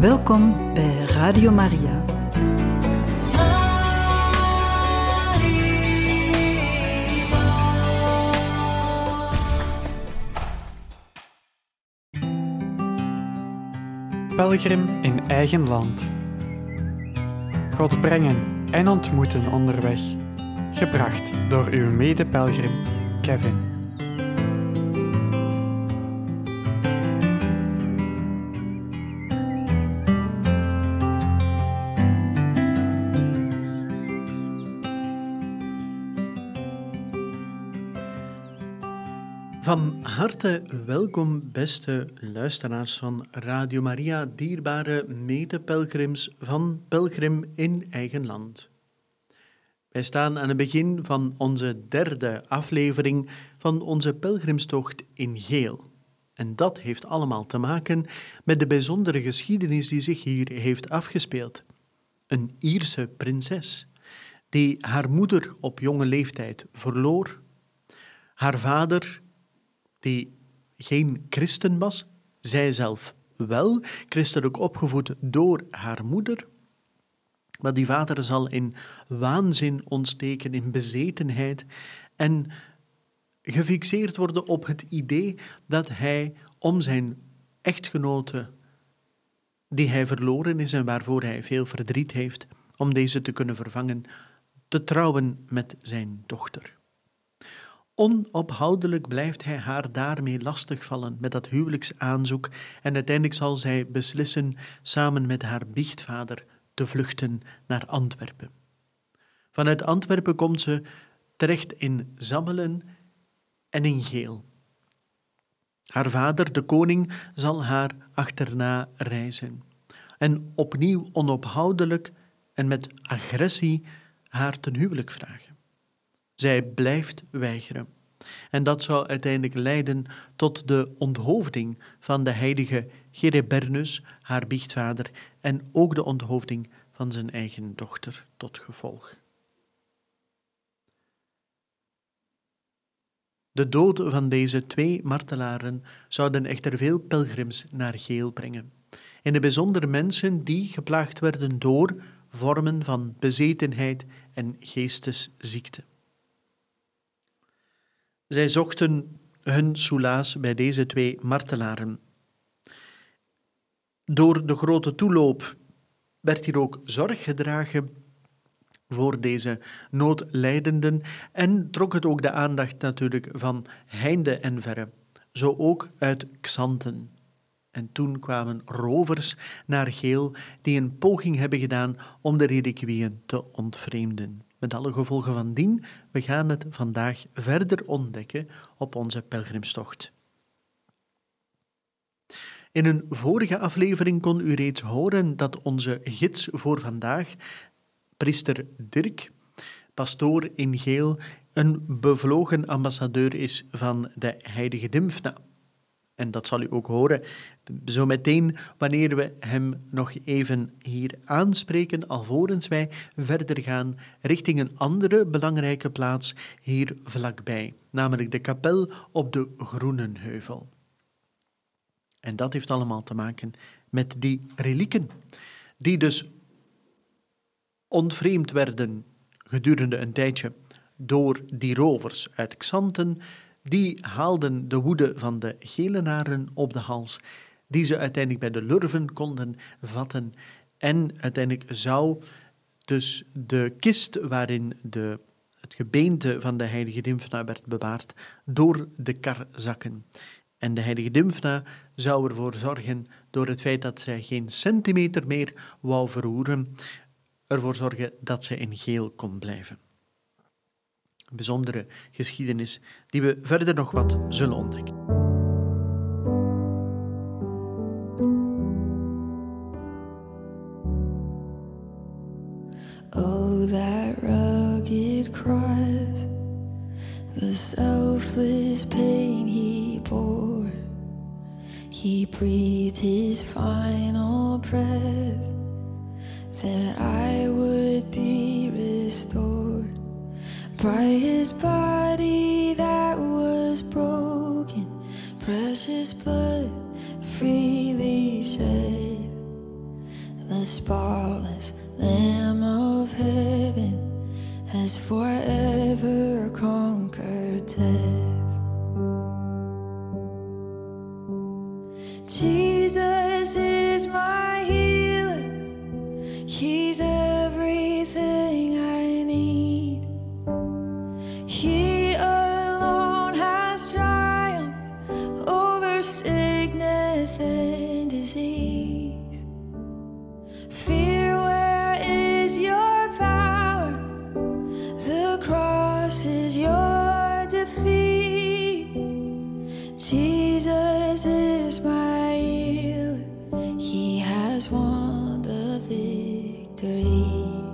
Welkom bij Radio Maria. Pelgrim in eigen land. God brengen en ontmoeten onderweg. Gebracht door uw mede-pelgrim Kevin. Van harte welkom, beste luisteraars van Radio Maria, dierbare mede-pelgrims van Pelgrim in eigen land. Wij staan aan het begin van onze derde aflevering van onze pelgrimstocht in Geel. En dat heeft allemaal te maken met de bijzondere geschiedenis die zich hier heeft afgespeeld. Een Ierse prinses, die haar moeder op jonge leeftijd verloor, haar vader, die geen christen was, zij zelf wel, christelijk opgevoed door haar moeder. Maar die vader zal in waanzin ontsteken, in bezetenheid en gefixeerd worden op het idee dat hij om zijn echtgenote, die hij verloren is en waarvoor hij veel verdriet heeft, om deze te kunnen vervangen, te trouwen met zijn dochter. Onophoudelijk blijft hij haar daarmee lastigvallen met dat huwelijksaanzoek en uiteindelijk zal zij beslissen samen met haar biechtvader te vluchten naar Antwerpen. Vanuit Antwerpen komt ze terecht in Zammelen en in Geel. Haar vader, de koning, zal haar achterna reizen en opnieuw onophoudelijk en met agressie haar ten huwelijk vragen. Zij blijft weigeren. En dat zou uiteindelijk leiden tot de onthoofding van de heilige Gerebernus, haar biechtvader, en ook de onthoofding van zijn eigen dochter tot gevolg. De dood van deze twee martelaren zouden echter veel pelgrims naar Geel brengen. In het bijzonder mensen die geplaagd werden door vormen van bezetenheid en geestesziekte. Zij zochten hun soelaas bij deze twee martelaren. Door de grote toeloop werd hier ook zorg gedragen voor deze noodlijdenden en trok het ook de aandacht natuurlijk van heinde en verre, zo ook uit Xanten. En toen kwamen rovers naar Geel die een poging hebben gedaan om de reliquieën te ontvreemden. Met alle gevolgen van dien, we gaan het vandaag verder ontdekken op onze pelgrimstocht. In een vorige aflevering kon u reeds horen dat onze gids voor vandaag, priester Dirk, pastoor in Geel, een bevlogen ambassadeur is van de heilige Dymphna. En dat zal u ook horen zo meteen wanneer we hem nog even hier aanspreken, alvorens wij verder gaan richting een andere belangrijke plaats hier vlakbij, namelijk de kapel op de Groenenheuvel. En dat heeft allemaal te maken met die relieken, die dus ontvreemd werden gedurende een tijdje door die rovers uit Xanten. Die haalden de woede van de Gelenaren op de hals, die ze uiteindelijk bij de Lurven konden vatten. En uiteindelijk zou dus de kist waarin het gebeente van de heilige Dymphna werd bewaard, door de kar zakken. En de heilige Dymphna zou ervoor zorgen, door het feit dat zij geen centimeter meer wou verroeren, ervoor zorgen dat zij in Geel kon blijven. Een bijzondere geschiedenis die we verder nog wat zullen ontdekken. Oh, that rugged cross, the selfless pain he bore. He breathed his final breath that I would be restored. By his body that was broken, precious blood freely shed. the spotless Lamb of heaven has forever conquered death. Jesus is my healer, He's everything I need. He alone has triumphed over sickness and disease. Fear, where is your power? The cross is your defeat. Jesus is my healer, He has won the victory.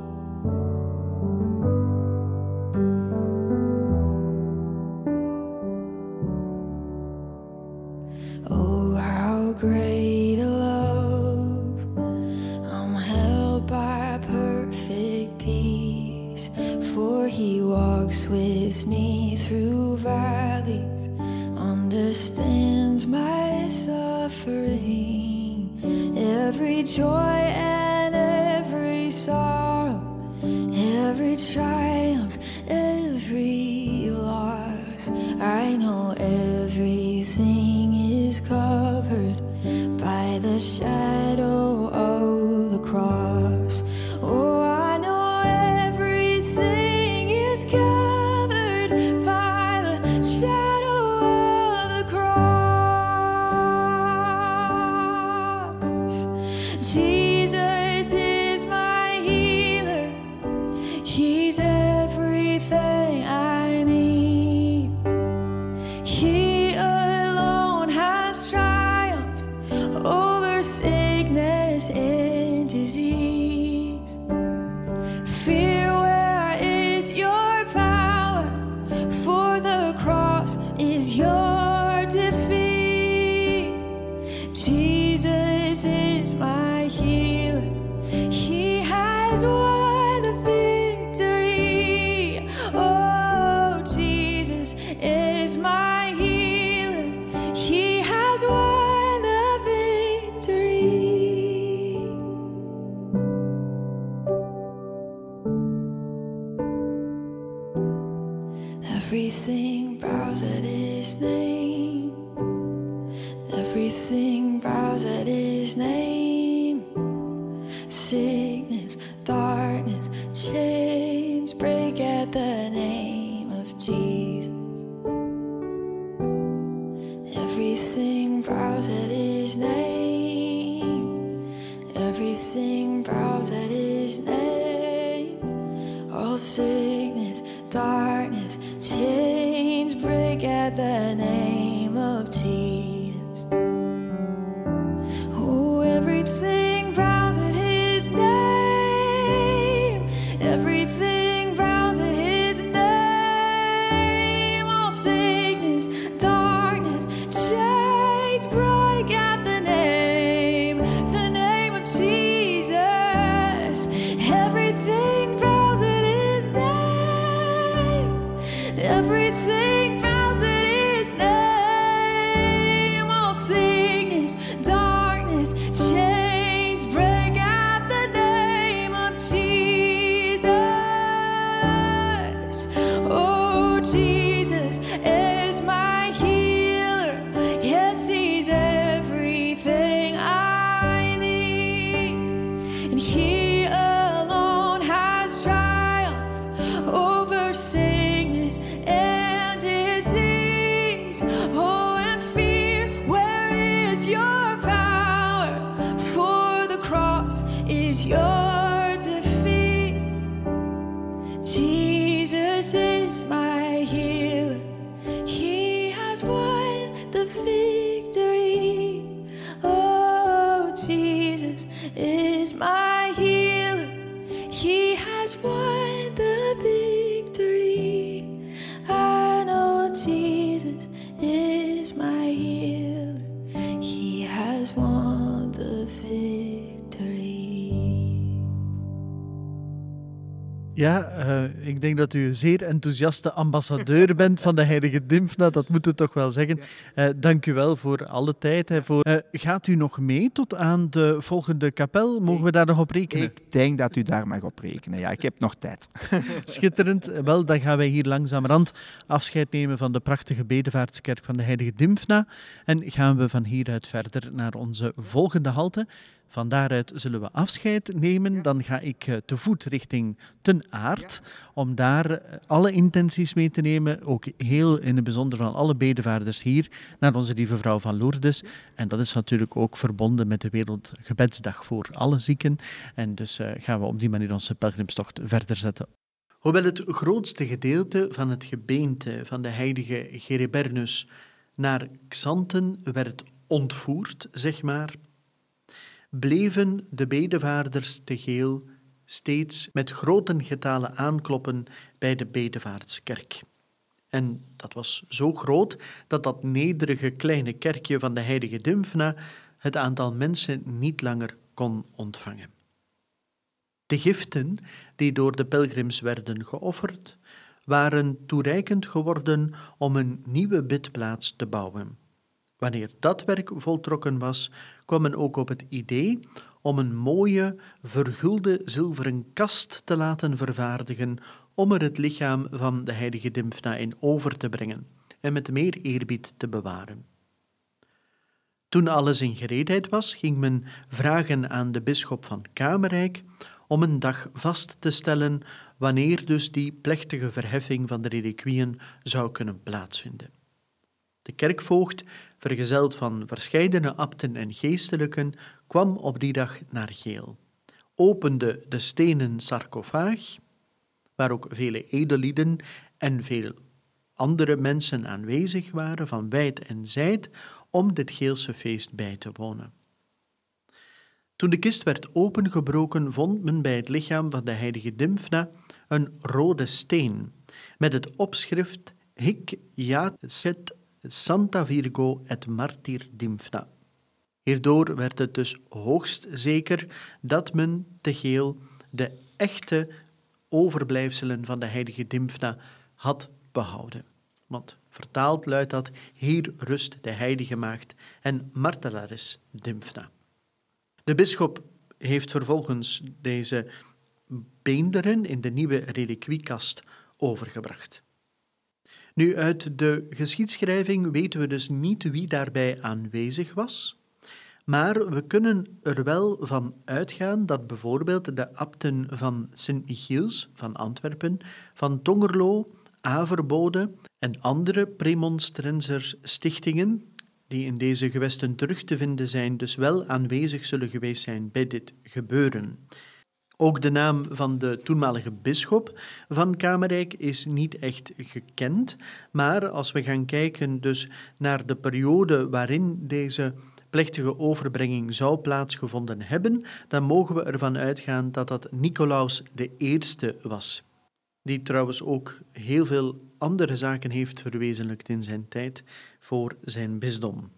Oh, how great a love, I'm held by perfect peace, for He walks with me through valleys, understands my suffering, every joy and every sorrow, every triumph, every loss. I know everything is covered by the shadow of the cross. Oh, I know everything is covered by the shadow of the cross. Jesus is my healer, He's everything I need. He alone has triumphed over sickness and disease. Fear, where is your power? For the cross is your defeat. Jesus is my healer, He has won the victory. Oh, Jesus is my healer, He has won the victory. Everything bows at His name. Everything bows at His name. Sickness, darkness, chains break at the name of Jesus. Everything bows at His name. Everything bows at His name. All sickness, darkness, chains break at the name of Jesus. Oh, everything bows at His name. Everything bows at His name. All sickness, darkness, chains break at the name of Jesus. Everything bows at His name. Everything bows at His name. All sickness, darkness, chains break at the name of Jesus. Oh, Jesus is my healer. Yes, He's everything I need. And He alone has triumphed over sickness and disease. Oh, and fear, where is your power? For the cross is your defeat. Jesus is my healer, He has won the victory. Oh, Jesus is my healer, He has won the victory. I know Jesus is my healer, He has won the victory. Ja, ik denk dat u een zeer enthousiaste ambassadeur bent van de heilige Dymphna, dat moet u toch wel zeggen. Dank u wel voor alle tijd. Gaat u nog mee tot aan de volgende kapel? Mogen we daar nog op rekenen? Ik denk dat u daar mag op rekenen. Ja, ik heb nog tijd. Schitterend. Wel, dan gaan wij hier langzamerhand afscheid nemen van de prachtige bedevaartskerk van de heilige Dymphna en gaan we van hieruit verder naar onze volgende halte. Van daaruit zullen we afscheid nemen. Dan ga ik te voet richting Ten Aard, om daar alle intenties mee te nemen, ook heel in het bijzonder van alle bedevaarders hier, naar onze lieve vrouw van Lourdes. En dat is natuurlijk ook verbonden met de Wereldgebedsdag voor alle zieken. En dus gaan we op die manier onze pelgrimstocht verder zetten. Hoewel het grootste gedeelte van het gebeente van de heilige Gerebernus naar Xanten werd ontvoerd, zeg maar, bleven de bedevaarders te Geel steeds met grote getalen aankloppen bij de bedevaartskerk. En dat was zo groot dat dat nederige kleine kerkje van de heilige Dymphna het aantal mensen niet langer kon ontvangen. De giften die door de pelgrims werden geofferd, waren toereikend geworden om een nieuwe bidplaats te bouwen. Wanneer dat werk voltrokken was, kwam men ook op het idee om een mooie, vergulde zilveren kast te laten vervaardigen om er het lichaam van de heilige Dymphna in over te brengen en met meer eerbied te bewaren. Toen alles in gereedheid was, ging men vragen aan de bisschop van Kamerijk om een dag vast te stellen wanneer dus die plechtige verheffing van de reliquieën zou kunnen plaatsvinden. De kerkvoogd, vergezeld van verscheidene abten en geestelijken, kwam op die dag naar Geel, opende de stenen sarcofaag, waar ook vele edellieden en veel andere mensen aanwezig waren van wijd en zijd om dit Geelse feest bij te wonen. Toen de kist werd opengebroken, vond men bij het lichaam van de heilige Dymphna een rode steen met het opschrift Hic jacet Santa Virgo et Martyr Dymphna. Hierdoor werd het dus hoogst zeker dat men te Geel de echte overblijfselen van de heilige Dymphna had behouden. Want vertaald luidt dat: hier rust de heilige maagd en martelares Dymphna. De bisschop heeft vervolgens deze beenderen in de nieuwe reliquiekast overgebracht. Nu, uit de geschiedschrijving weten we dus niet wie daarbij aanwezig was, maar we kunnen er wel van uitgaan dat bijvoorbeeld de abten van Sint-Michiels van Antwerpen, van Tongerlo, Averbode en andere premonstrenser stichtingen, die in deze gewesten terug te vinden zijn, dus wel aanwezig zullen geweest zijn bij dit gebeuren. Ook de naam van de toenmalige bisschop van Kamerijk is niet echt gekend, maar als we gaan kijken dus naar de periode waarin deze plechtige overbrenging zou plaatsgevonden hebben, dan mogen we ervan uitgaan dat dat Nicolaus I was, die trouwens ook heel veel andere zaken heeft verwezenlijkt in zijn tijd voor zijn bisdom.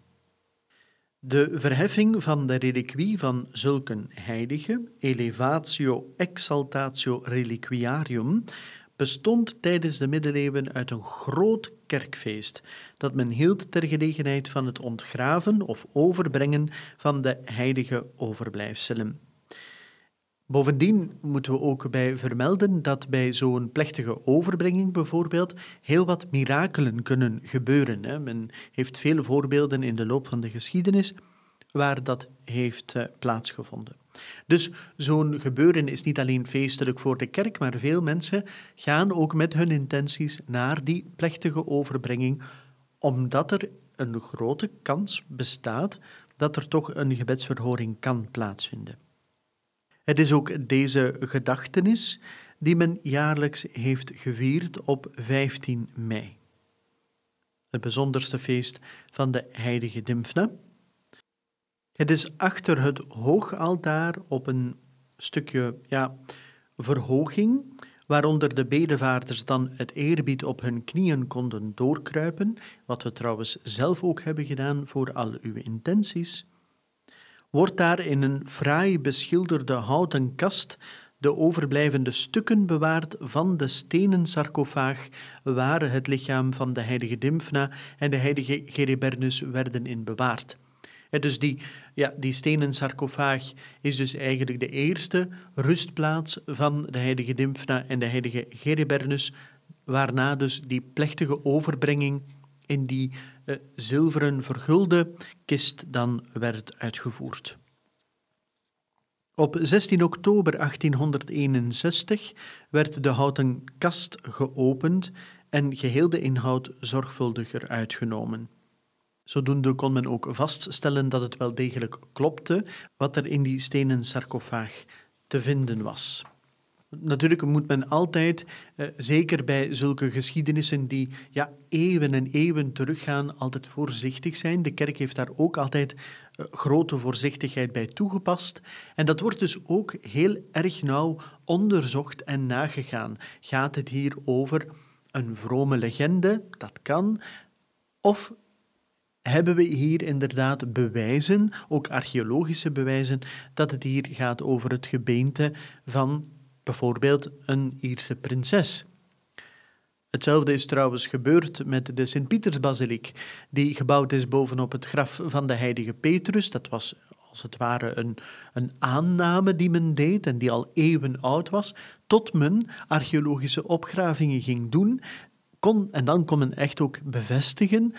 De verheffing van de reliquie van zulke heilige, elevatio exaltatio reliquiarium, bestond tijdens de middeleeuwen uit een groot kerkfeest dat men hield ter gelegenheid van het ontgraven of overbrengen van de heilige overblijfselen. Bovendien moeten we ook bij vermelden dat bij zo'n plechtige overbrenging bijvoorbeeld heel wat mirakelen kunnen gebeuren. Men heeft vele voorbeelden in de loop van de geschiedenis waar dat heeft plaatsgevonden. Dus zo'n gebeuren is niet alleen feestelijk voor de kerk, maar veel mensen gaan ook met hun intenties naar die plechtige overbrenging, omdat er een grote kans bestaat dat er toch een gebedsverhoring kan plaatsvinden. Het is ook deze gedachtenis die men jaarlijks heeft gevierd op 15 mei. Het bijzonderste feest van de heilige Dymphna. Het is achter het hoogaltaar op een stukje verhoging, waaronder de bedevaarders dan het eerbied op hun knieën konden doorkruipen, wat we trouwens zelf ook hebben gedaan voor al uw intenties, wordt daar in een fraai beschilderde houten kast de overblijvende stukken bewaard van de stenen sarcofaag waar het lichaam van de heilige Dymphna en de heilige Gerebernus werden in bewaard. Dus die stenen sarcofaag is dus eigenlijk de eerste rustplaats van de heilige Dymphna en de heilige Gerebernus, waarna dus die plechtige overbrenging in die zilveren vergulde kist dan werd uitgevoerd. Op 16 oktober 1861 werd de houten kast geopend en geheel de inhoud zorgvuldiger uitgenomen. Zodoende kon men ook vaststellen dat het wel degelijk klopte wat er in die stenen sarcofaag te vinden was. Natuurlijk moet men altijd, zeker bij zulke geschiedenissen die eeuwen en eeuwen teruggaan, altijd voorzichtig zijn. De kerk heeft daar ook altijd grote voorzichtigheid bij toegepast. En dat wordt dus ook heel erg nauw onderzocht en nagegaan. Gaat het hier over een vrome legende? Dat kan. Of hebben we hier inderdaad bewijzen, ook archeologische bewijzen, dat het hier gaat over het gebeente van bijvoorbeeld een Ierse prinses. Hetzelfde is trouwens gebeurd met de Sint-Pietersbasiliek, die gebouwd is bovenop het graf van de heilige Petrus. Dat was als het ware een aanname die men deed en die al eeuwen oud was, tot men archeologische opgravingen ging doen. En dan kon men echt ook bevestigen,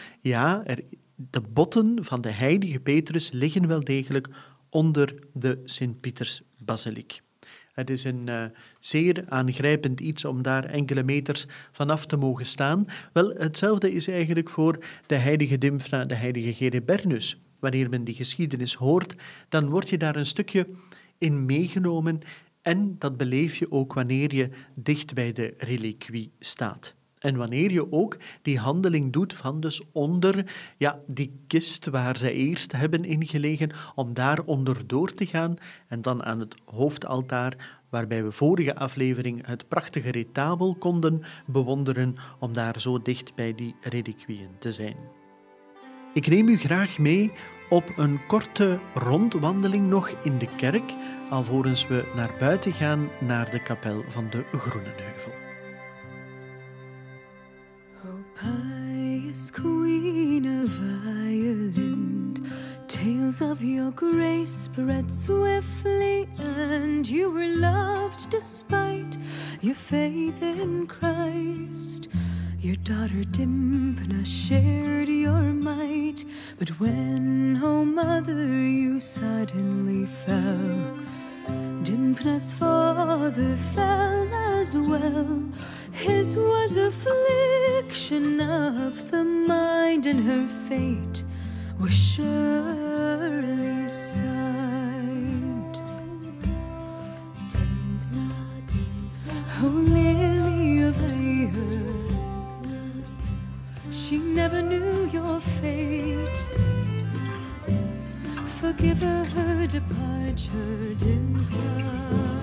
de botten van de heilige Petrus liggen wel degelijk onder de Sint-Pietersbasiliek. Het is een zeer aangrijpend iets om daar enkele meters vanaf te mogen staan. Wel, hetzelfde is eigenlijk voor de heilige Dymphna, de heilige Gerebernus. Wanneer men die geschiedenis hoort, dan word je daar een stukje in meegenomen en dat beleef je ook wanneer je dicht bij de reliquie staat. En wanneer je ook die handeling doet van dus onder die kist waar zij eerst hebben ingelegen, om daar onderdoor te gaan en dan aan het hoofdaltaar, waarbij we vorige aflevering het prachtige retabel konden bewonderen, om daar zo dicht bij die reliquieën te zijn. Ik neem u graag mee op een korte rondwandeling nog in de kerk, alvorens we naar buiten gaan naar de kapel van de Groenenheuvel. Pious Queen of Ireland, tales of your grace spread swiftly, and you were loved despite your faith in Christ. Your daughter Dymphna shared your might, but when, oh mother, you suddenly fell, Dymphna's father fell as well. His was affliction of the mind, and her fate was surely signed. Dymphna, Dymphna, oh lily of the earth, she never knew your fate. Forgive her departure, Dymphna.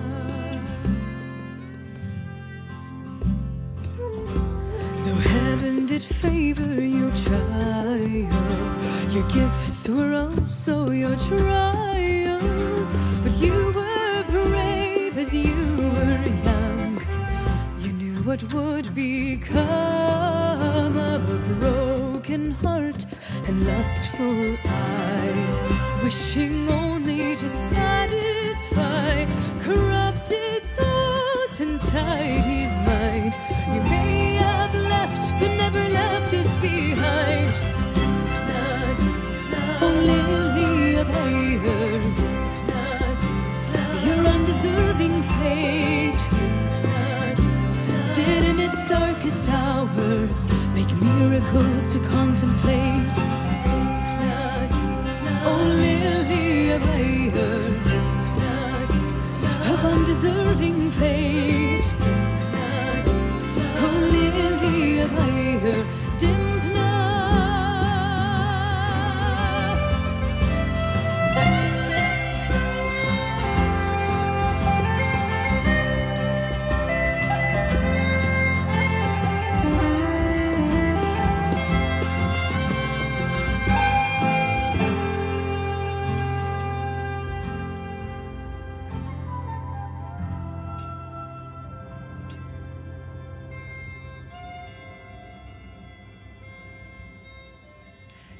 Heaven did favor you, child. Your gifts were also your trials, but you were brave as you were young. You knew what would become of a broken heart and lustful eyes, wishing only to satisfy corrupted thoughts inside his mind. You may have left, but never left us behind. Oh, lily of Ayr, your undeserving fate did in its darkest hour make miracles to contemplate. Oh, lily of Ayr, of undeserving fate. Oh, lily of Ayr, Dymphna.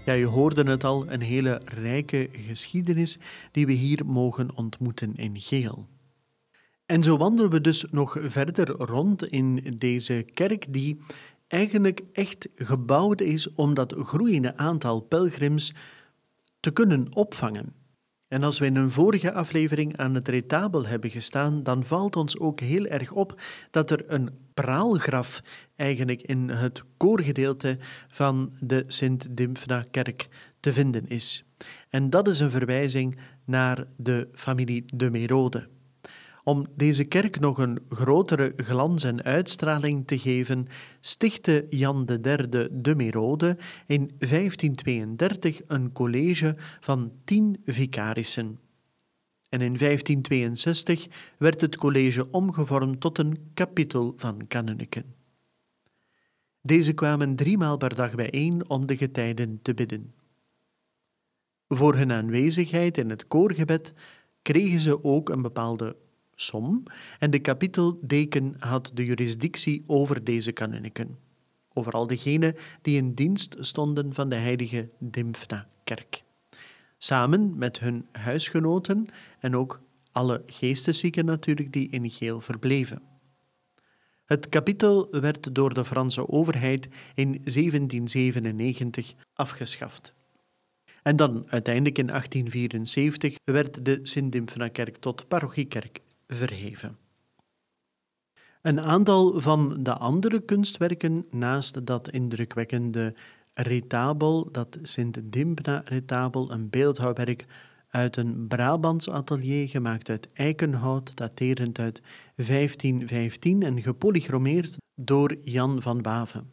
Ja, je hoorde het al, een hele rijke geschiedenis die we hier mogen ontmoeten in Geel. En zo wandelen we dus nog verder rond in deze kerk die eigenlijk echt gebouwd is om dat groeiende aantal pelgrims te kunnen opvangen. En als we in een vorige aflevering aan het retabel hebben gestaan, dan valt ons ook heel erg op dat er een praalgraf eigenlijk in het koorgedeelte van de Sint-Dymphna-kerk te vinden is. En dat is een verwijzing naar de familie de Merode. Om deze kerk nog een grotere glans en uitstraling te geven, stichtte Jan III de Merode in 1532 een college van 10 vicarissen. En in 1562 werd het college omgevormd tot een kapittel van kanunniken. Deze kwamen 3 maal per dag bijeen om de getijden te bidden. Voor hun aanwezigheid in het koorgebed kregen ze ook een bepaalde som en de kapiteldeken had de jurisdictie over deze kanunniken, over al degenen die in dienst stonden van de heilige Dymphna-kerk. Samen met hun huisgenoten en ook alle geesteszieken natuurlijk die in Geel verbleven. Het kapitel werd door de Franse overheid in 1797 afgeschaft. En dan uiteindelijk in 1874 werd de Sint-Dymphna-kerk tot parochiekerk verheven. Een aantal van de andere kunstwerken, naast dat indrukwekkende retabel, dat Sint-Dymphna-retabel, een beeldhouwwerk uit een Brabants atelier gemaakt uit eikenhout, daterend uit 1515 en gepolychromeerd door Jan van Waven.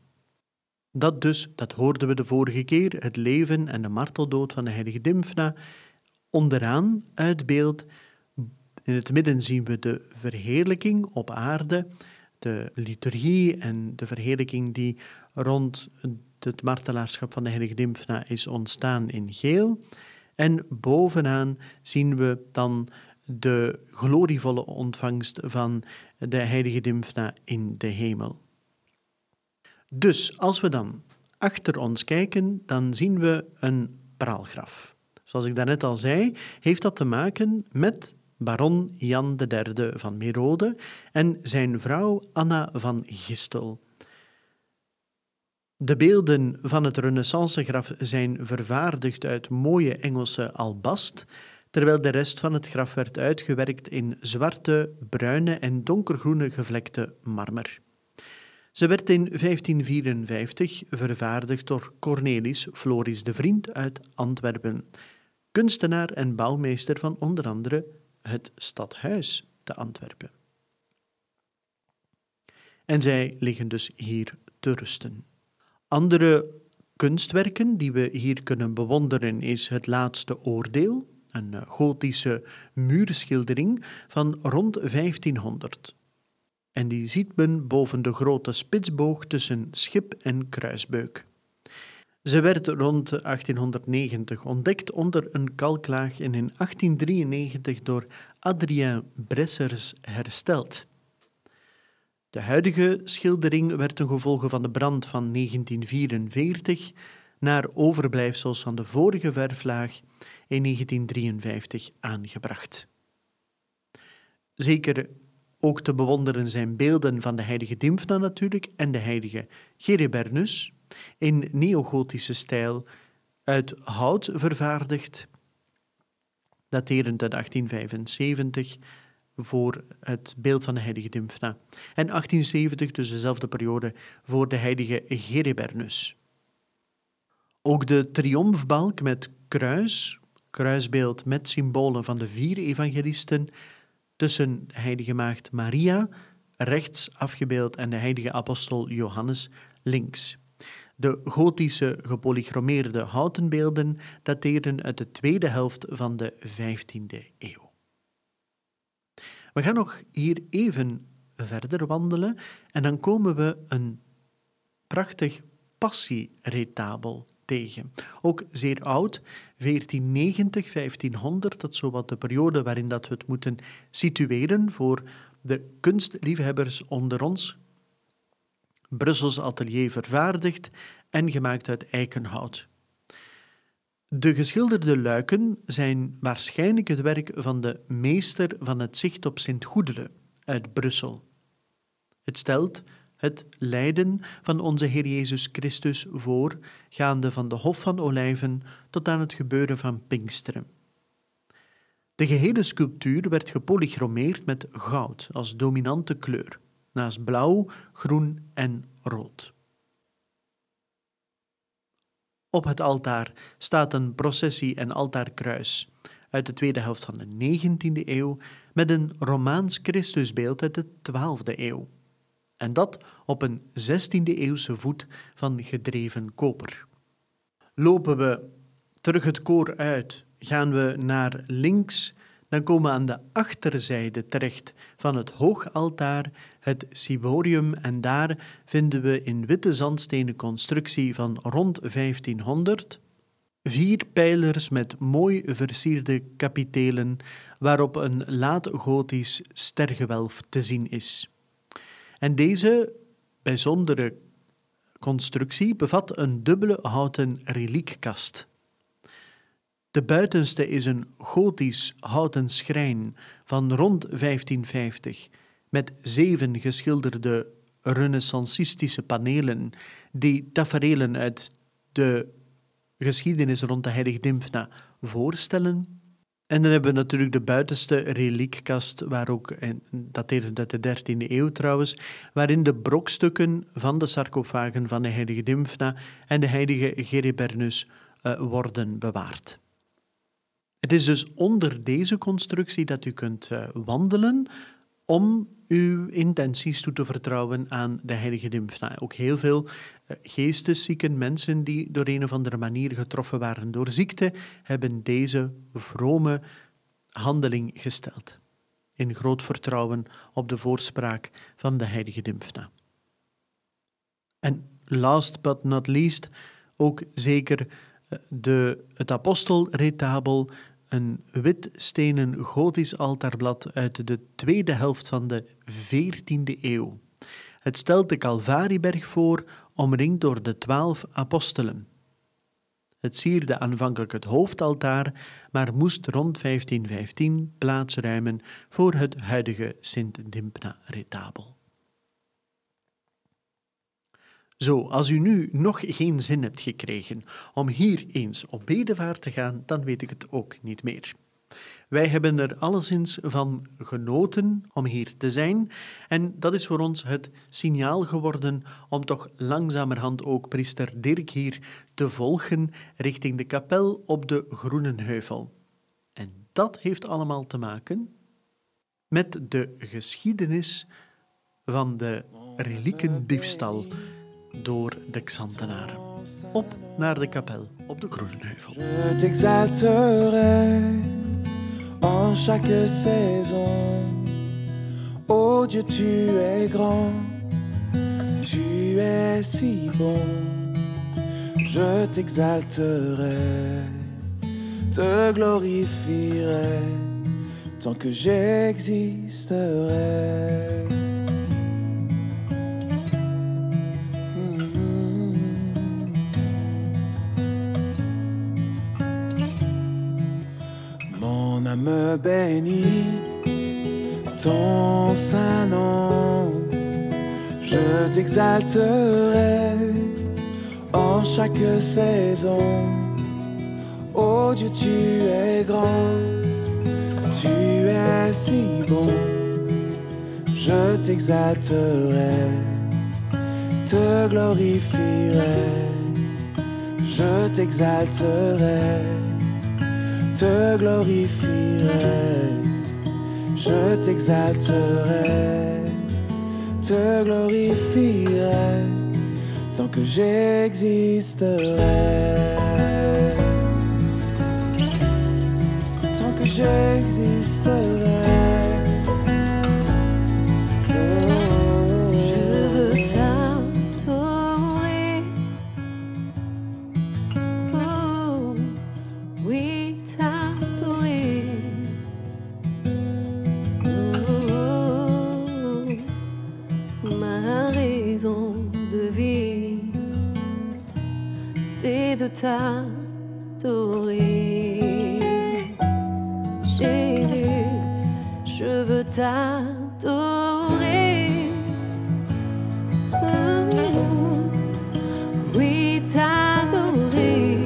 Dat hoorden we de vorige keer, het leven en de marteldood van de heilige Dymphna, onderaan uitbeeld. In het midden zien we de verheerlijking op aarde, de liturgie en de verheerlijking die rond het martelaarschap van de heilige Dymphna is ontstaan in Geel. En bovenaan zien we dan de glorievolle ontvangst van de heilige Dymphna in de hemel. Dus als we dan achter ons kijken, dan zien we een praalgraf. Zoals ik daarnet al zei, heeft dat te maken met baron Jan III van Merode en zijn vrouw Anna van Gistel. De beelden van het renaissancegraf zijn vervaardigd uit mooie Engelse albast, terwijl de rest van het graf werd uitgewerkt in zwarte, bruine en donkergroene gevlekte marmer. Ze werd in 1554 vervaardigd door Cornelis Floris de Vriend uit Antwerpen, kunstenaar en bouwmeester van onder andere het stadhuis te Antwerpen. En zij liggen dus hier te rusten. Andere kunstwerken die we hier kunnen bewonderen is Het Laatste Oordeel, een gotische muurschildering van rond 1500. En die ziet men boven de grote spitsboog tussen schip en kruisbeuk. Ze werd rond 1890 ontdekt onder een kalklaag en in 1893 door Adrien Bressers hersteld. De huidige schildering werd ten gevolge van de brand van 1944 naar overblijfsels van de vorige verflaag in 1953 aangebracht. Zeker ook te bewonderen zijn beelden van de heilige Dymphna natuurlijk en de heilige Gerebernus in neogotische stijl uit hout vervaardigd, daterend uit 1875 voor het beeld van de heilige Dymphna en 1870, dus dezelfde periode, voor de heilige Gerebernus. Ook de triomfbalk met kruisbeeld met symbolen van de 4 evangelisten, tussen de heilige maagd Maria, rechts afgebeeld, en de heilige apostel Johannes, links. De gotische gepolychromeerde houten beelden dateren uit de tweede helft van de 15e eeuw. We gaan nog hier even verder wandelen en dan komen we een prachtig passieretabel tegen. Ook zeer oud, 1490, 1500, dat is zowat de periode waarin dat we het moeten situeren voor de kunstliefhebbers onder ons. Brussels atelier vervaardigd en gemaakt uit eikenhout. De geschilderde luiken zijn waarschijnlijk het werk van de meester van het zicht op Sint-Goedele uit Brussel. Het stelt het lijden van onze Heer Jezus Christus voor, gaande van de Hof van Olijven tot aan het gebeuren van Pinksteren. De gehele sculptuur werd gepolychromeerd met goud als dominante kleur, naast blauw, groen en rood. Op het altaar staat een processie- en altaarkruis uit de tweede helft van de 19e eeuw met een Romaans Christusbeeld uit de 12e eeuw. En dat op een 16e-eeuwse voet van gedreven koper. Lopen we terug het koor uit, gaan we naar links, dan komen we aan de achterzijde terecht van het hoogaltaar, het ciborium, en daar vinden we in witte zandstenen constructie van rond 1500 4 pijlers met mooi versierde kapitelen waarop een laat-gotisch stergewelf te zien is. En deze bijzondere constructie bevat een dubbele houten reliekkast. De buitenste is een gotisch houten schrijn van rond 1550 met 7 geschilderde renaissancistische panelen die taferelen uit de geschiedenis rond de heilige Dymphna voorstellen. En dan hebben we natuurlijk de buitenste reliekkast, waar ook, daterend uit de 13e eeuw trouwens, waarin de brokstukken van de sarcofagen van de heilige Dymphna en de heilige Gerebernus worden bewaard. Het is dus onder deze constructie dat u kunt wandelen om uw intenties toe te vertrouwen aan de heilige Dymphna. Ook heel veel geesteszieke mensen die door een of andere manier getroffen waren door ziekte, hebben deze vrome handeling gesteld. In groot vertrouwen op de voorspraak van de heilige Dymphna. En last but not least, ook zeker het apostelretabel, een wit stenen gotisch altaarblad uit de tweede helft van de 14e eeuw. Het stelt de Calvarieberg voor, omringd door de 12 apostelen. Het sierde aanvankelijk het hoofdaltaar, maar moest rond 1515 plaats ruimen voor het huidige Sint-Dymphna-retabel. Zo, als u nu nog geen zin hebt gekregen om hier eens op bedevaart te gaan, dan weet ik het ook niet meer. Wij hebben er alleszins van genoten om hier te zijn en dat is voor ons het signaal geworden om toch langzamerhand ook priester Dirk hier te volgen richting de kapel op de Groenenheuvel. En dat heeft allemaal te maken met de geschiedenis van de reliquendiefstal door de Xantenaren. Op naar de kapel op de Groenenheuvel. Je t'exalterai en chaque saison. Oh Dieu, tu es grand, tu es si bon. Je t'exalterai, te glorifierai, tant que j'existerai. Mon âme bénit ton saint nom. Je t'exalterai en chaque saison. Oh Dieu, tu es grand, tu es si bon. Je t'exalterai, te glorifierai. Je t'exalterai, te glorifierai. Je t'exalterai, te glorifierai, tant que j'existerai. Tant que j'existerai. Je veux t'adorer. Oh, oui, t'adorer. Oh, ma raison de vivre, c'est de t'adorer. t'adorer. Jésus, je veux t'adorer. Oui, t'adorer.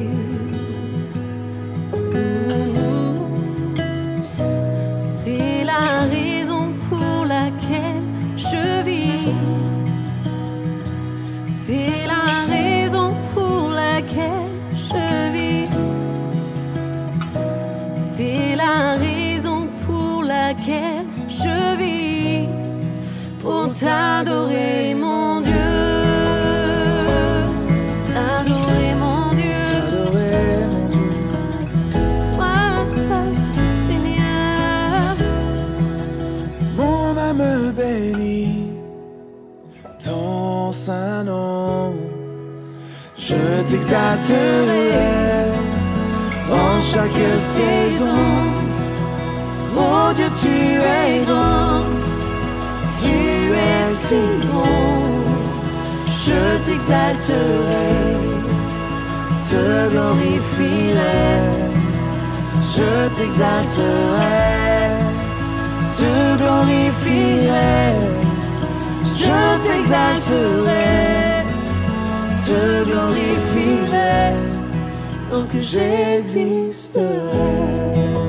C'est la raison pour laquelle je vis. C'est la raison pour laquelle je vis. C'est la raison pour laquelle je vis. Pour t'adorer, mon Dieu. T'adorer, mon Dieu. T'adorer, mon Dieu. Toi seul, Seigneur. Mon âme bénit ton saint nom. Je t'exalterai en chaque saison. Oh Dieu, tu es grand, tu es si bon. Je t'exalterai, te glorifierai. Je t'exalterai, te glorifierai. Je t'exalterai, te glorifierai, tant que j'existerai.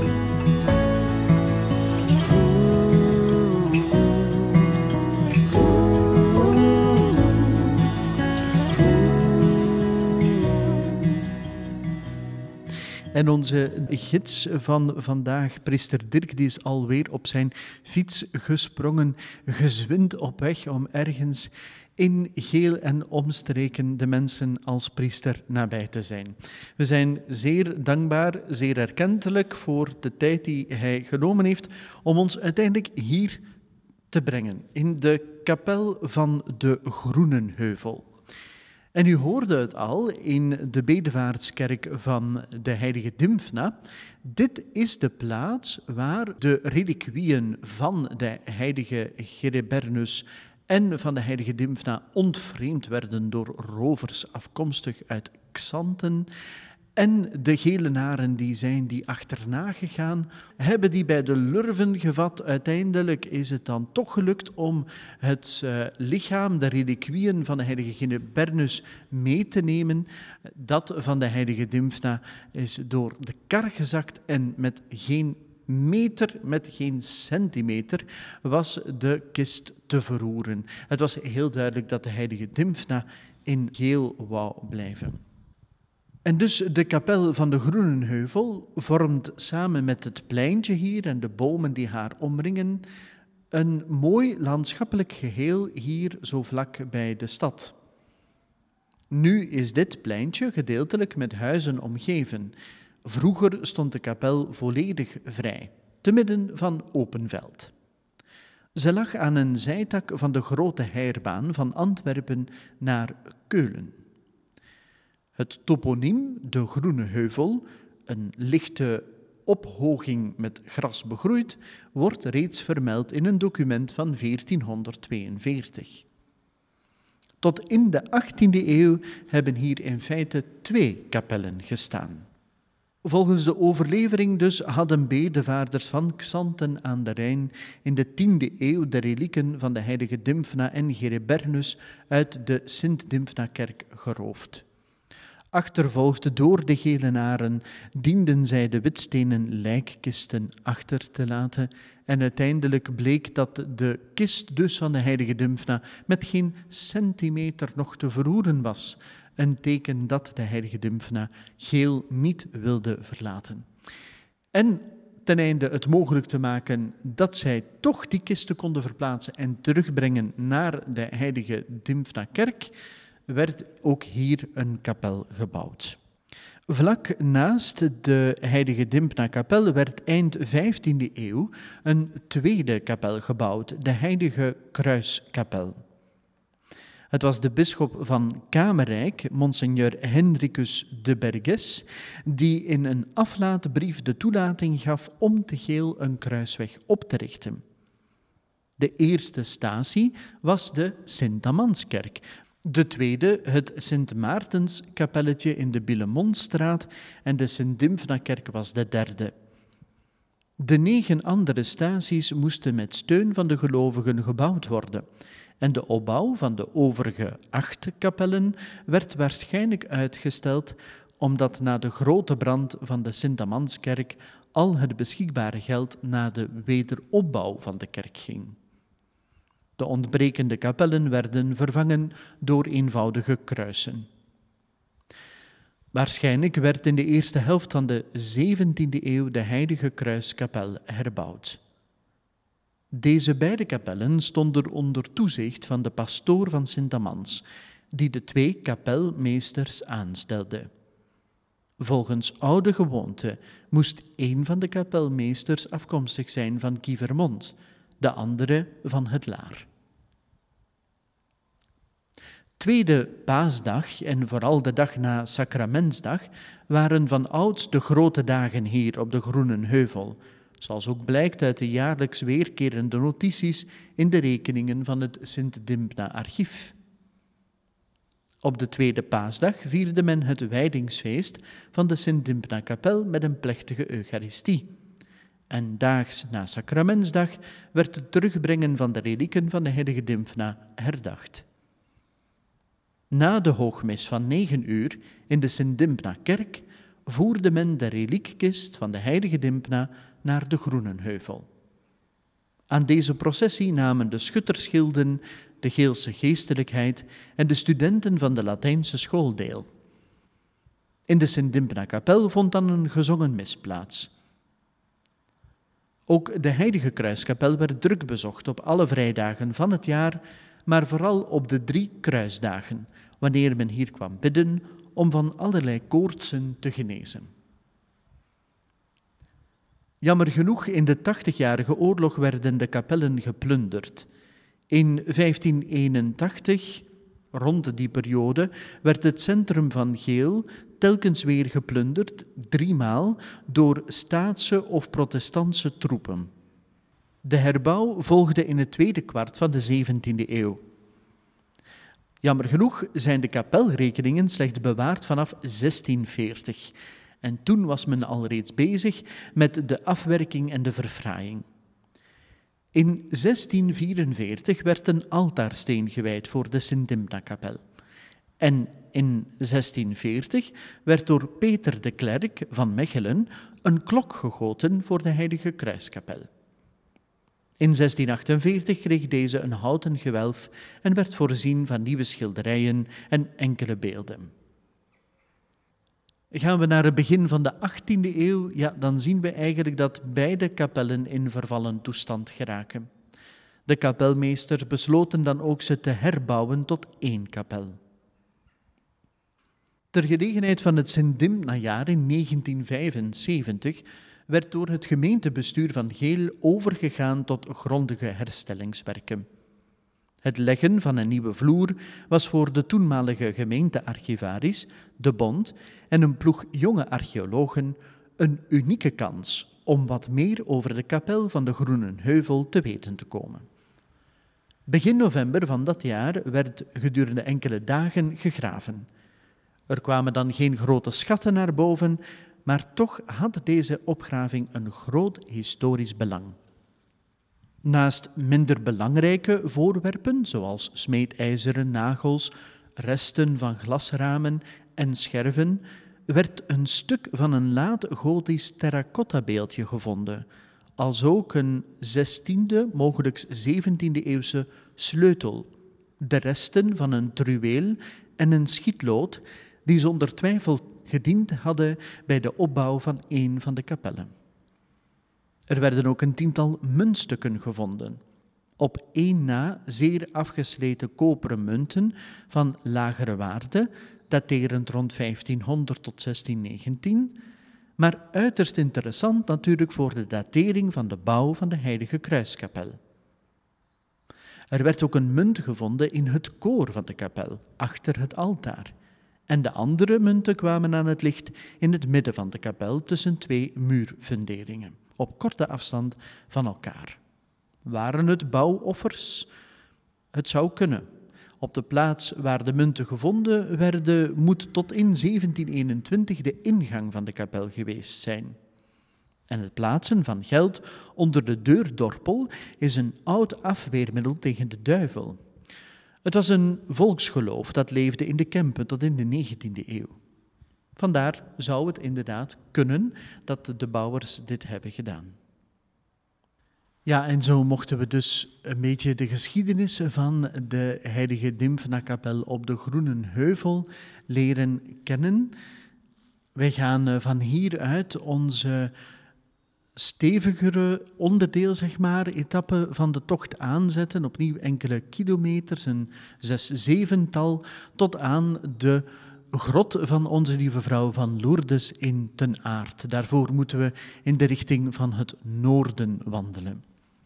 En onze gids van vandaag, priester Dirk, die is alweer op zijn fiets gesprongen, gezwind op weg om ergens in Geel en omstreken de mensen als priester nabij te zijn. We zijn zeer dankbaar, zeer erkentelijk voor de tijd die hij genomen heeft om ons uiteindelijk hier te brengen, in de kapel van de Groenenheuvel. En u hoorde het al in de bedevaartskerk van de heilige Dymphna. Dit is de plaats waar de reliquieën van de heilige Gerebernus en van de heilige Dymphna ontvreemd werden door rovers afkomstig uit Xanten. En de Gelenaren die zijn die achterna gegaan, hebben die bij de lurven gevat. Uiteindelijk is het dan toch gelukt om het lichaam, de reliquieën van de heilige Gerebernus mee te nemen. Dat van de heilige Dymphna is door de kar gezakt en met geen meter, met geen centimeter was de kist te verroeren. Het was heel duidelijk dat de heilige Dymphna in Geel wou blijven. En dus de kapel van de Groenenheuvel vormt samen met het pleintje hier en de bomen die haar omringen een mooi landschappelijk geheel hier zo vlak bij de stad. Nu is dit pleintje gedeeltelijk met huizen omgeven. Vroeger stond de kapel volledig vrij, te midden van open veld. Ze lag aan een zijtak van de grote heirbaan van Antwerpen naar Keulen. Het toponiem, de Groenenheuvel, een lichte ophoging met gras begroeid, wordt reeds vermeld in een document van 1442. Tot in de 18e eeuw hebben hier in feite 2 kapellen gestaan. Volgens de overlevering dus hadden bedevaarders van Xanten aan de Rijn in de 10e eeuw de relieken van de heilige Dymphna en Gerebernus uit de Sint-Dymphna-kerk geroofd. Achtervolgd door de Gelenaren dienden zij de witstenen lijkkisten achter te laten en uiteindelijk bleek dat de kist dus van de heilige Dymphna met geen centimeter nog te verroeren was. Een teken dat de heilige Dymphna Geel niet wilde verlaten. En ten einde het mogelijk te maken dat zij toch die kisten konden verplaatsen en terugbrengen naar de heilige Dymphna-kerk, werd ook hier een kapel gebouwd. Vlak naast de heilige Dymphna-kapel werd eind 15e eeuw een tweede kapel gebouwd, de heilige Kruiskapel. Het was de bisschop van Kamerijk, monseigneur Hendrikus de Berges, die in een aflaatbrief de toelating gaf om te Geel een kruisweg op te richten. De eerste statie was de Sint-Amanskerk, De tweede, het Sint Maartenskapelletje in de Billemontstraat en de Sint-Dymphnakerk was de derde. De 9 andere staties moesten met steun van de gelovigen gebouwd worden en de opbouw van de overige 8 kapellen werd waarschijnlijk uitgesteld omdat na de grote brand van de Sint-Amanskerk al het beschikbare geld naar de wederopbouw van de kerk ging. De ontbrekende kapellen werden vervangen door eenvoudige kruisen. Waarschijnlijk werd in de eerste helft van de 17e eeuw de Heilige Kruiskapel herbouwd. Deze beide kapellen stonden onder toezicht van de pastoor van Sint-Amans, die de 2 kapelmeesters aanstelde. Volgens oude gewoonte moest één van de kapelmeesters afkomstig zijn van Kievermond, de andere van Het Laar. Tweede paasdag en vooral de dag na Sacramentsdag waren van ouds de grote dagen hier op de Groene Heuvel, zoals ook blijkt uit de jaarlijks weerkerende notities in de rekeningen van het Sint-Dymphna-archief. Op de tweede paasdag vierde men het wijdingsfeest van de Sint-Dymphna-kapel met een plechtige eucharistie. En daags na Sacramentsdag werd het terugbrengen van de relieken van de heilige Dymphna herdacht. Na de hoogmis van 9 uur in de Sint-Dymphna-kerk voerde men de reliekkist van de heilige Dymphna naar de Groenenheuvel. Aan deze processie namen de schuttersgilden, de Geelse geestelijkheid en de studenten van de Latijnse school deel. In de Sint-Dymphna-kapel vond dan een gezongen mis plaats. Ook de Heilige Kruiskapel werd druk bezocht op alle vrijdagen van het jaar, maar vooral op de 3 kruisdagen, wanneer men hier kwam bidden om van allerlei koortsen te genezen. Jammer genoeg, in de 80-jarige oorlog werden de kapellen geplunderd. In 1581, rond die periode, werd het centrum van Geel telkens weer geplunderd, 3 maal, door staatse of protestantse troepen. De herbouw volgde in het tweede kwart van de 17e eeuw. Jammer genoeg zijn de kapelrekeningen slechts bewaard vanaf 1640. En toen was men al reeds bezig met de afwerking en de verfraaiing. In 1644 werd een altaarsteen gewijd voor de Sint-Dymphna-kapel. En in 1640 werd door Peter de Klerk van Mechelen een klok gegoten voor de Heilige Kruiskapel. In 1648 kreeg deze een houten gewelf en werd voorzien van nieuwe schilderijen en enkele beelden. Gaan we naar het begin van de 18e eeuw, ja, dan zien we eigenlijk dat beide kapellen in vervallen toestand geraken. De kapelmeesters besloten dan ook ze te herbouwen tot 1 kapel. Ter gelegenheid van het Sint-Dymphna-jaar in 1975 werd door het gemeentebestuur van Geel overgegaan tot grondige herstellingswerken. Het leggen van een nieuwe vloer was voor de toenmalige gemeentearchivaris, de Bond en een ploeg jonge archeologen een unieke kans om wat meer over de kapel van de Groenenheuvel te weten te komen. Begin november van dat jaar werd gedurende enkele dagen gegraven. Er kwamen dan geen grote schatten naar boven, maar toch had deze opgraving een groot historisch belang. Naast minder belangrijke voorwerpen, zoals smeedijzeren nagels, resten van glasramen en scherven, werd een stuk van een laat-gotisch terracotta-beeldje gevonden, alsook een 16e, mogelijk 17e eeuwse sleutel, de resten van een truweel en een schietlood die zonder twijfel gediend hadden bij de opbouw van een van de kapellen. Er werden ook een 10-tal muntstukken gevonden. Op 1 na zeer afgesleten koperen munten van lagere waarde, daterend rond 1500 tot 1619, maar uiterst interessant natuurlijk voor de datering van de bouw van de Heilige Kruiskapel. Er werd ook een munt gevonden in het koor van de kapel, achter het altaar. En de andere munten kwamen aan het licht in het midden van de kapel tussen 2 muurfunderingen, op korte afstand van elkaar. Waren het bouwoffers? Het zou kunnen. Op de plaats waar de munten gevonden werden, moet tot in 1721 de ingang van de kapel geweest zijn. En het plaatsen van geld onder de deurdorpel is een oud afweermiddel tegen de duivel. Het was een volksgeloof dat leefde in de Kempen tot in de 19e eeuw. Vandaar zou het inderdaad kunnen dat de bouwers dit hebben gedaan. Ja, en zo mochten we dus een beetje de geschiedenis van de heilige Dymphna-kapel op de Groene Heuvel leren kennen. Wij gaan van hieruit onze stevigere onderdeel, etappe van de tocht aanzetten. Opnieuw enkele kilometers, een 6-7-tal, tot aan de grot van Onze Lieve Vrouw van Lourdes in Ten Aert. Daarvoor moeten we in de richting van het noorden wandelen.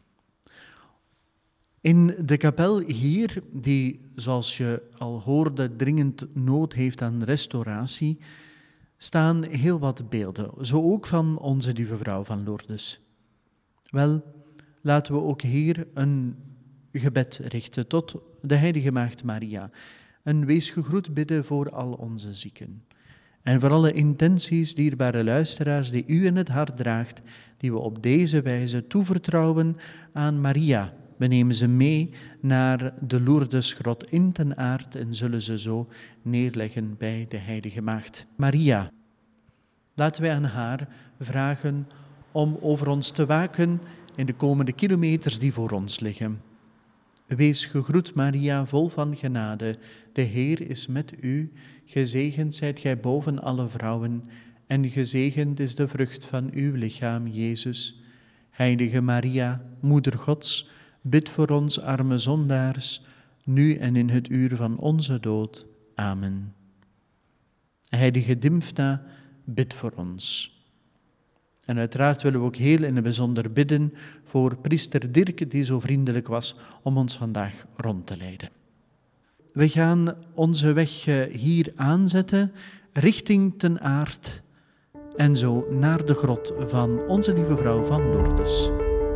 In de kapel hier, die, zoals je al hoorde, dringend nood heeft aan restauratie, staan heel wat beelden, zo ook van Onze Lieve Vrouw van Lourdes. Wel, laten we ook hier een gebed richten tot de Heilige Maagd Maria. Een wees gegroet bidden voor al onze zieken. En voor alle intenties, dierbare luisteraars, die u in het hart draagt, die we op deze wijze toevertrouwen aan Maria. We nemen ze mee naar de Lourdesgrot in Ten Aert en zullen ze zo neerleggen bij de Heilige Maagd Maria. Laten wij aan haar vragen om over ons te waken in de komende kilometers die voor ons liggen. Wees gegroet, Maria, vol van genade. De Heer is met u. Gezegend zijt gij boven alle vrouwen en gezegend is de vrucht van uw lichaam, Jezus. Heilige Maria, Moeder Gods, bid voor ons arme zondaars, nu en in het uur van onze dood. Amen. Heilige Dymphna, bid voor ons. En uiteraard willen we ook heel in het bijzonder bidden voor priester Dirk, die zo vriendelijk was om ons vandaag rond te leiden. We gaan onze weg hier aanzetten, richting Ten Aert en zo naar de grot van Onze Lieve Vrouw van Lourdes.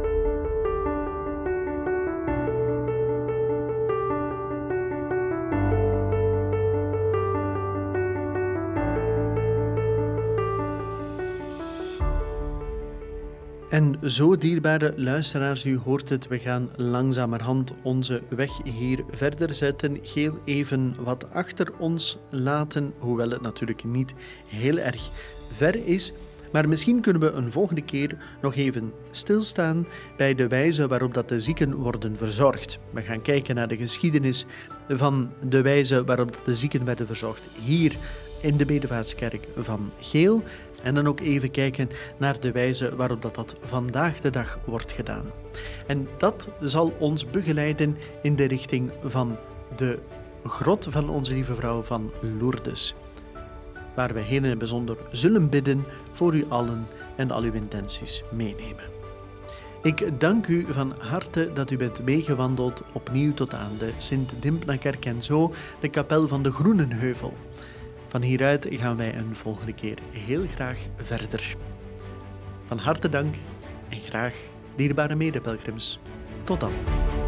En zo, dierbare luisteraars, u hoort het, we gaan langzamerhand onze weg hier verder zetten. Heel even wat achter ons laten, hoewel het natuurlijk niet heel erg ver is. Maar misschien kunnen we een volgende keer nog even stilstaan bij de wijze waarop dat de zieken worden verzorgd. We gaan kijken naar de geschiedenis van de wijze waarop de zieken werden verzorgd hier in de Bedevaartskerk van Geel. En dan ook even kijken naar de wijze waarop dat vandaag de dag wordt gedaan. En dat zal ons begeleiden in de richting van de grot van Onze Lieve Vrouw van Lourdes, waar we heel in het bijzonder zullen bidden voor u allen en al uw intenties meenemen. Ik dank u van harte dat u bent meegewandeld opnieuw tot aan de Sint-Dymphna-kerk en zo de kapel van de Groene Heuvel. Van hieruit gaan wij een volgende keer heel graag verder. Van harte dank en graag, dierbare medepelgrims. Tot dan.